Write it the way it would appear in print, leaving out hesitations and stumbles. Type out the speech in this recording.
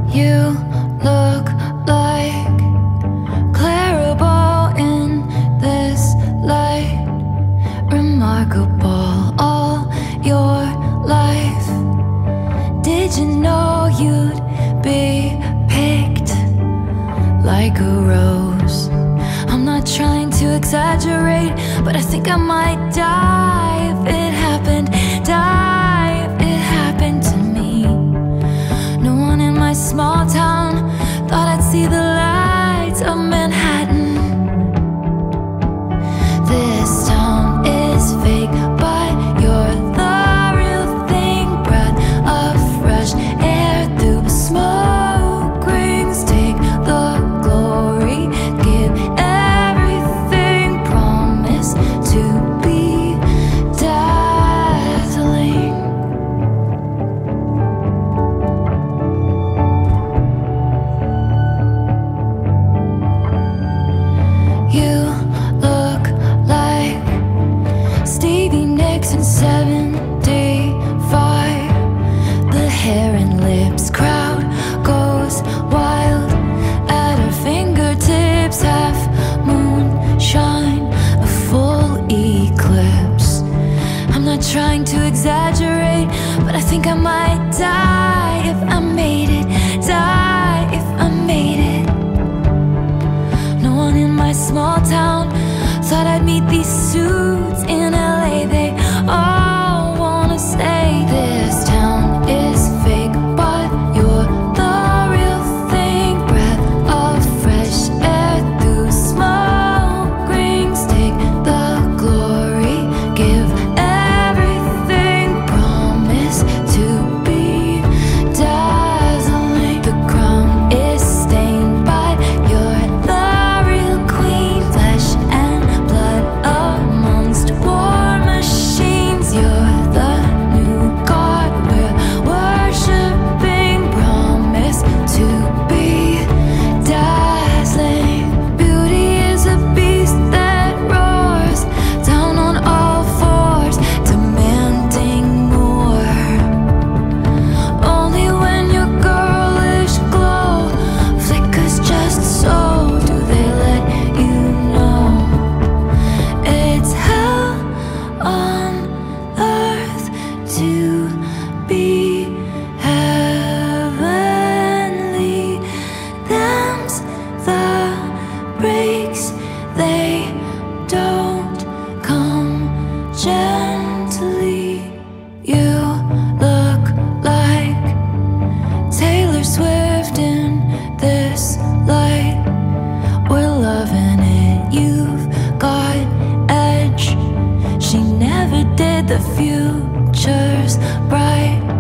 You look like Clarabelle in this light. Remarkable all your life. Did you know you'd be picked like a rose? I'm not trying to exaggerate, but I think I might die if it happened. Die if it happened to me. No one in my small town thought I'd see the lights of Manhattan. This town is fake, but you're the real thing. Breath of fresh air through smoke rings. Take the glory, give everything. Promise to be dazzling. You look like Stevie Nicks in 75. The hair and lips, crowd goes wild at her fingertips. Half moonshine, a full eclipse. I'm not trying to exaggerate, but I think I might die if I made it. Die if I made it. No one in my small town thought I'd meet these suits in LA. They all wanna say this town is fake, but you're the real thing. Breath of fresh air through smoke rings. Take the glory, give everything. Promise to be dazzling. The crown is stained, but you're the real queen. Flesh and blood amongst war machines. You're the new god we're worshipping. Promise to be dazzling. Beauty is a beast that roars down on all fours, demanding more. Only when your girlish glow flickers just so do they let you know it's hell on earth to be heavenly. Them's the breaks, they don't come gently. You look like Taylor Swift in this light. We're loving it, you've got edge. She never did, the future's bright.